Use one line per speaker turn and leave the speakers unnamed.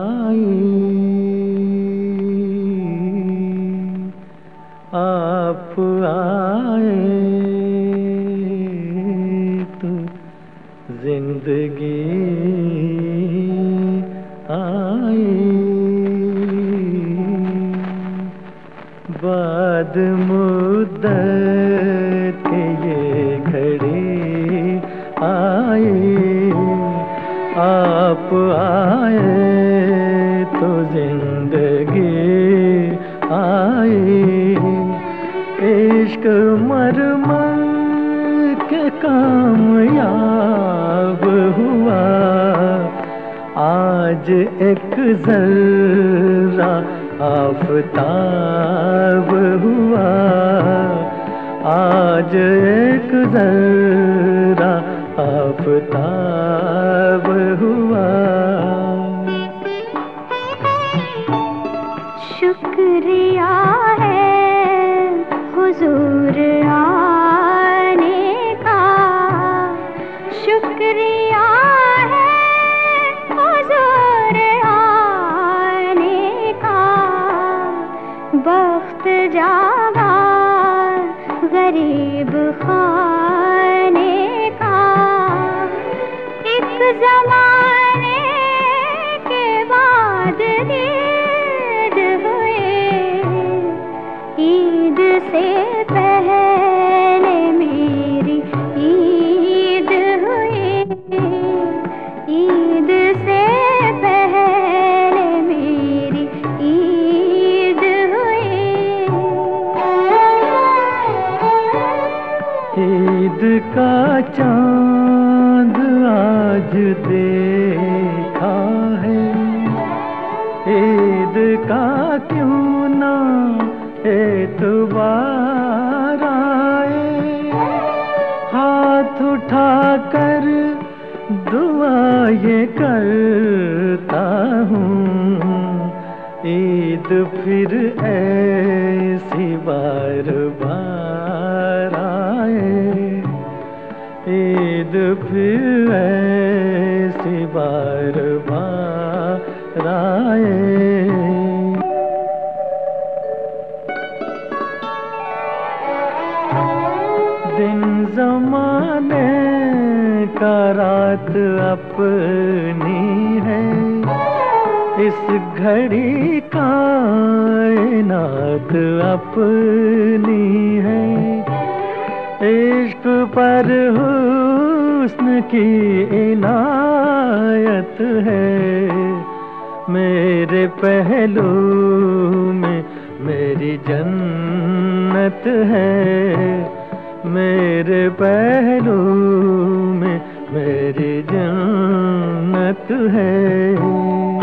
आप आए तो जिंदगी आई। बाद मुद्दत के ये घड़ी आई। आप आए तो जिंदगी आई। इश्क मरमर के कामयाब हुआ। आज एक जर्रा आफताब हुआ। आज एक जर्रा आफताब हुआ।
शुक्रिया है हुजूर आने का। शुक्रिया है हुजूर आने का। बख्त जागा गरीब खाने का। एक ज़माने के बाद ईद हुए। ईद से पहले मेरी ईद हुई। ईद से पहले मेरी ईद हुई।
ईद का चांद आज देखा है। ईद का क्यों ना एतबार आए। हाथ उठाकर दुआ ये करता हूँ। ईद फिर ऐसी बार बार आए। ईद फिर ऐसी बार बार आए। दिन ज़माने का रात अपनी है। इस घड़ी कायनात अपनी है। इश्क पर हुस्न की इनायत है। मेरे पहलू में मेरी जन्नत है। मेरे पहलू में मेरी जन्नत है।